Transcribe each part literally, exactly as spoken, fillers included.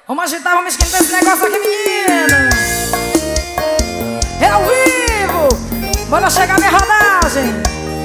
Vamos agitar, vamos esquentar esse negócio aqui, menino. É ao vivo. Bora chegar minha rodagem.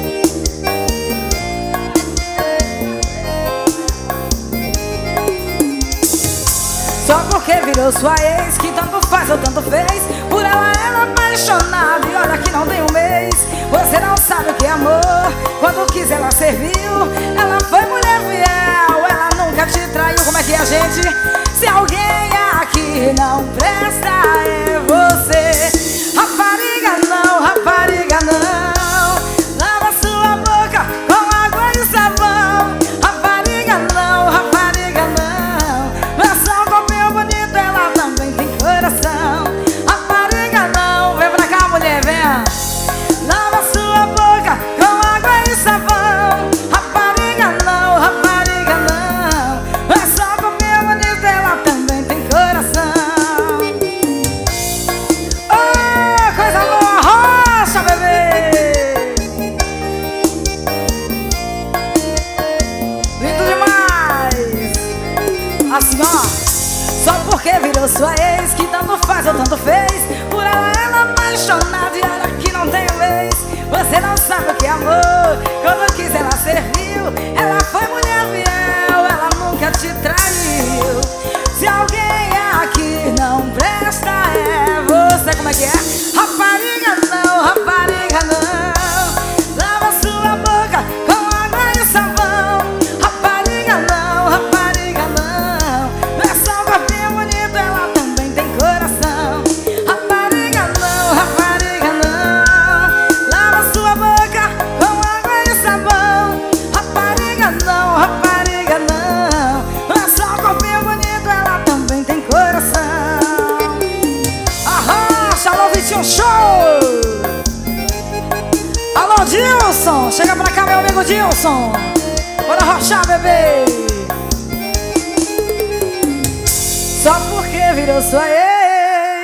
Só porque virou sua ex, que tanto faz ou tanto fez. Por ela ela apaixonada e olha que não tem um mês. Você não sabe o que é amor. Quando quis ela serviu. Ela foi mulher fiel, ela nunca te traiu. Como é que é, gente? Se alguém aqui não presta é você. Rapariga não, rapariga não. Lava sua boca com água e sabão. Rapariga não, rapariga não. É só um copinho bonito, ela também tem coração. Rapariga não, vem pra cá, mulher, vem. Lava sua boca com água e sabão. Rapariga não, rapariga não. É só um copinho bonito, ela também tem coração. Oh, coisa boa, rocha, bebê. Lindo demais. Assim, ó. Só porque virou sua ex, que tanto faz ou tanto fez. Por ela ela apaixonada e olha que não tem vez. Você não sabe o que é amor. Quando quis ela serviu. Ela foi mulher fiel, ela nunca te traiu. Se alguém aqui não presta é você. Como é que é? Rapariga não, rapariga não. Lava sua boca com água e sabão. Rapariga não, rapariga não. É só um corpinho bonito, ela também tem coração. Rapariga não, rapariga não. Lava sua boca com água e sabão. Rapariga não, rapariga não. É só um corpinho bonito, ela também tem coração. Arrocha, alô Vitinho Show. Alô Dilson, chega pra cá meu amigo Dilson. Bora rochar, bebê. Só porque virou sua ex.